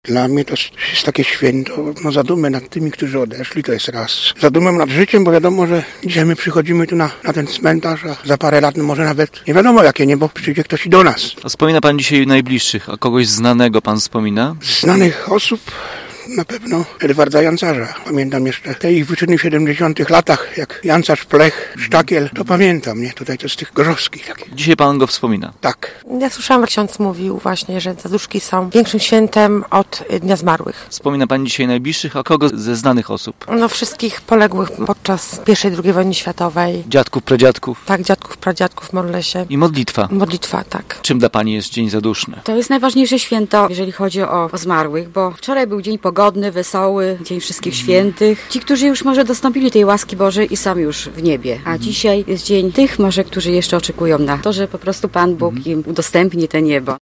Dla mnie to jest takie święto, no zadumę nad tymi, którzy odeszli, to jest raz. Zadumę nad życiem, bo wiadomo, że dzisiaj my przychodzimy tu na ten cmentarz, a za parę lat może nawet nie wiadomo jakie niebo przyjdzie ktoś i do nas. A wspomina pan dzisiaj najbliższych, a kogoś znanego pan wspomina? Znanych osób? Na pewno Edwarda Jancarza. Pamiętam jeszcze te ich wyczyny w 70 latach, jak Jancarz, Plech, Sztakiel, to pamiętam, nie? Tutaj to z tych gorzowskich takich. Dzisiaj pan go wspomina? Tak. Ja słyszałam, jak ksiądz mówił właśnie, że zaduszki są większym świętem od Dnia Zmarłych. Wspomina pani dzisiaj najbliższych, a kogo ze znanych osób? No wszystkich poległych podczas I i II wojny światowej. Dziadków, pradziadków? Tak, dziadków, pradziadków, modlę się. I modlitwa? Modlitwa, tak. Czym dla pani jest Dzień Zaduszny? To jest najważniejsze święto, jeżeli chodzi o zmarłych, bo wczoraj był dzień pogodny, wesoły, Dzień Wszystkich Świętych. Ci, którzy już może dostąpili tej łaski Bożej i są już w niebie. A dzisiaj jest dzień tych może, którzy jeszcze oczekują na to, że po prostu Pan Bóg im udostępni te niebo.